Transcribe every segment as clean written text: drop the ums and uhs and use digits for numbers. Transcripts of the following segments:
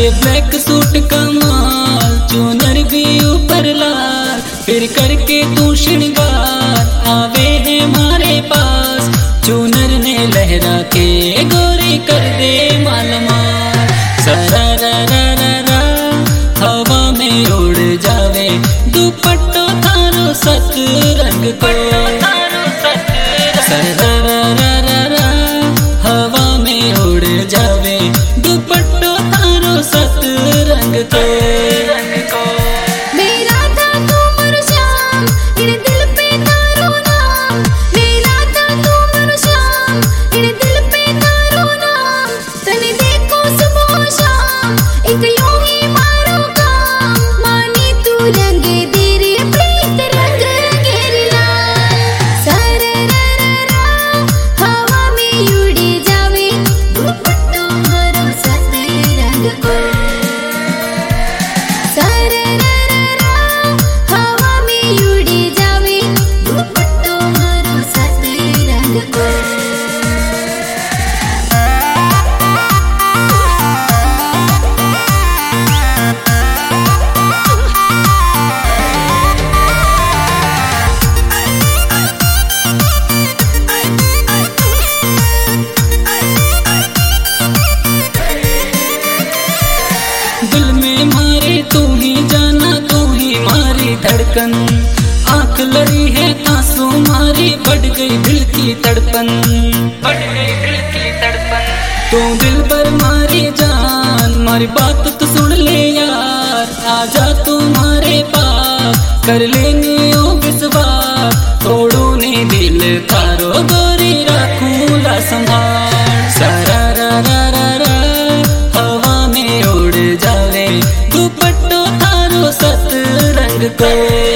Black suit कमाल, चुनर भी ऊपर लाल, फिर करके तू श्रृंगार आवे है हमारे पास। चुनर ने लहरा के गोरी कर दे मालमाल। सरा रा रा रा रा हवा में उड़ जावे, दुपट्टो थारो सत रंग को। सरा रा रा रा रा हवा में उड़ जावे, दुपट्टो थारो सत रंग को। धड़कन आंख लड़ी है आंसू मारी, बढ़ गई दिल की तड़पन, बढ़ गई दिल की तड़पन। तू दिल पर मारी जान, मारी बात तो सुन ले यार, आजा तुम्हारे पास कर लेने ओ विश्वास। तोड़ू ने दिल थारो गोरी रखूंगा संभाल। सारा रा रा रा रा हवा में उड़ जावे, दुपट्टो थारो सत रंग को।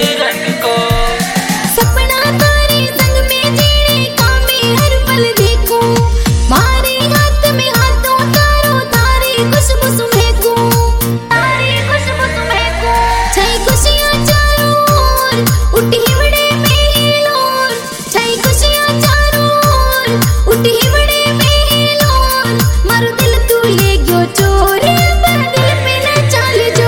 सपना तारे संग में जीने का मैं हर पल देखूं, मारे हाथ में हाथों तारो तारी खुशबू सुमहेकूं, तारी खुशबू सुमहेकूं। छई खुशियां चारों ओर उठी हिवड़े में हिलोर, छई खुशियां चारों ओर उठी हिवड़े में हिलोर। मारो दिल तू ले गयो चोर, पर दिल पे न चाल जो।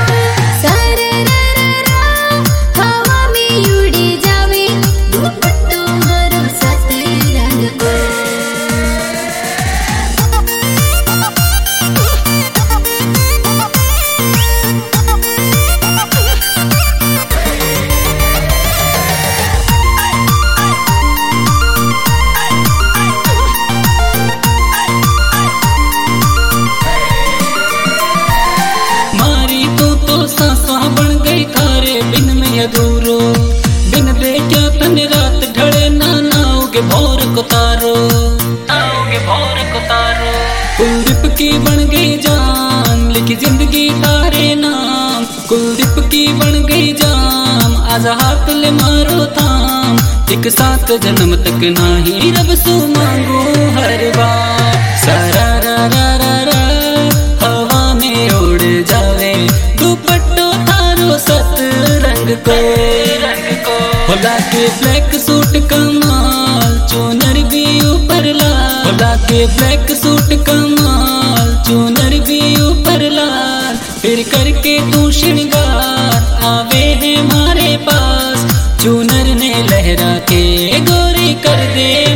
अधूरो बिन देखा तन रात ढले ना, नाओगे भोर को तारो, नाओगे भोर को तारो। कुलदीप की बन गई जान, लिखी जिंदगी तारे नाम। कुलदीप की बन गई जाम, आज हाथ ले मारो थाम। एक साथ जन्म तक नाही रब सु मांगू हर बार। सारा रा रा रा रा हवा में उड़ जावे, दुपट्टो थारो सत रंग को। होला के ब्लैक सूट कमाल, चुनर भी ऊपर लाल। होला के ब्लैक सूट कमाल, चुनर भी ऊपर लाल, फिर करके तू श्रृंगार आवे है हमारे पास। चुनर ने लहरा के गोरी कर दे